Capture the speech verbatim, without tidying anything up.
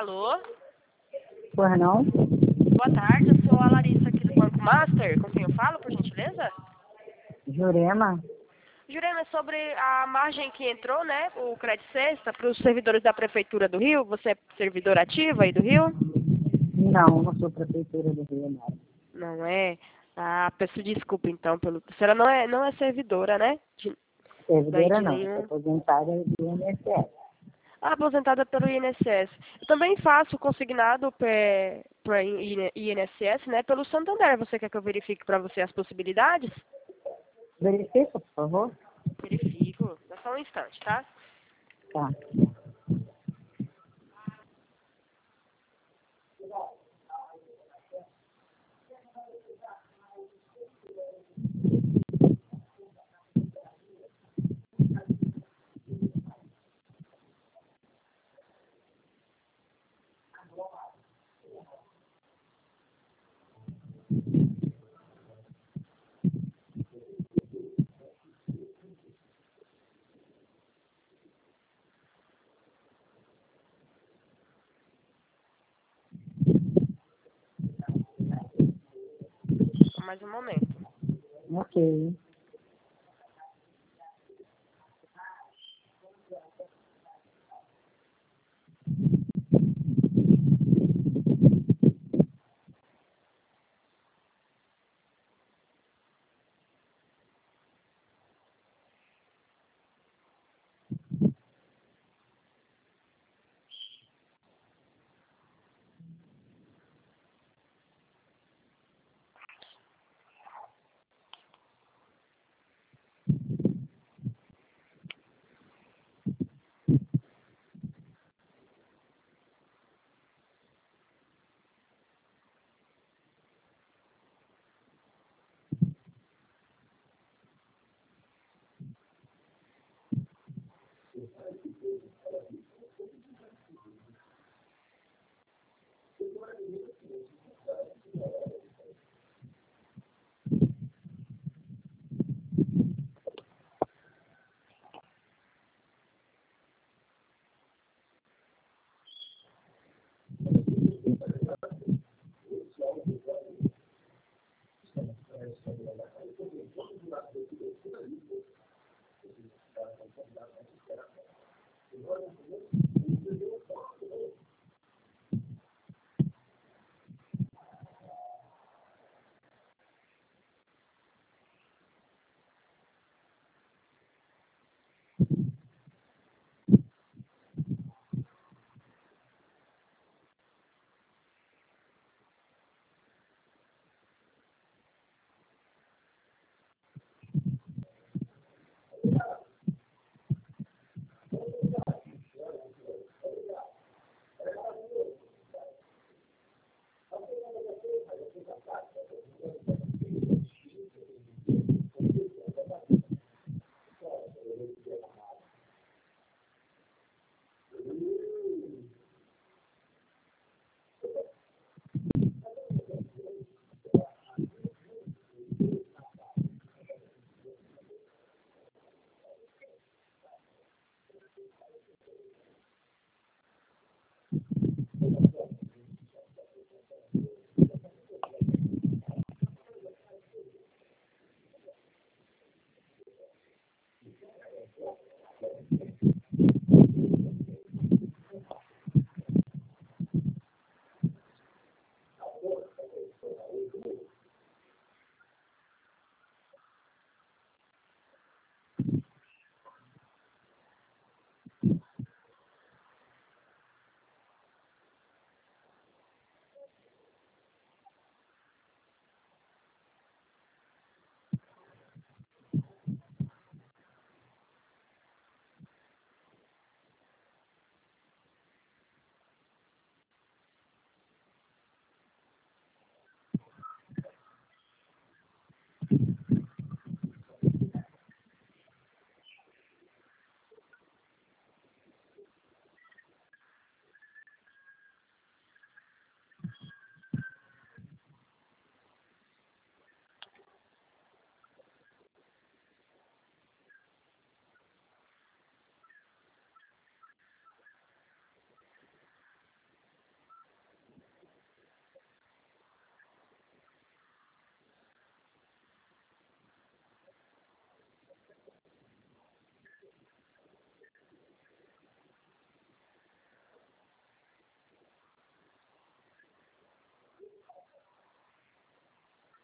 Alô? Pois não? Boa tarde, eu sou a Larissa aqui do Banco Master. Com quem eu falo, por gentileza? Jurema? Jurema, é sobre a margem que entrou, né, o Crédito Sexta, para os servidores da Prefeitura do Rio. Você é servidora ativa aí do Rio? Não, não sou prefeitura do Rio, não. Não é? Ah, peço desculpa então pelo... A senhora não é, não é servidora, né? De... Daí Servidora de não, sou nenhum... aposentada do I N S S. Ah, aposentada pelo I N S S. Eu também faço consignado para I N S S, né, pelo Santander. Você quer que eu verifique para você as possibilidades? Verifica, por favor. Verifico. Dá só um instante, tá? Tá. Só mais um momento. Ok.